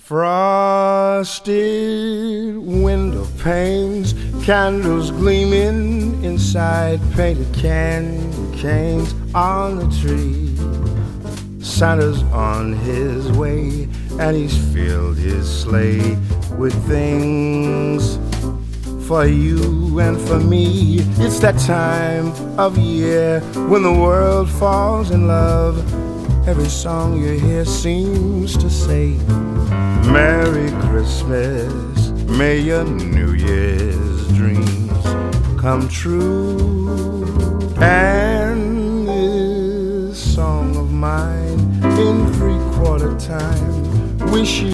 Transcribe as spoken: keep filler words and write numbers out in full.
Frosted window panes, candles gleaming inside painted candy canes on the tree. Santa's on his way and he's filled his sleigh with things for you and for me. It's that time of year when the world falls in love. Every song you hear seems to say, Merry Christmas, may your New Year's dreams come true. And this song of mine in three-quarter time, wish you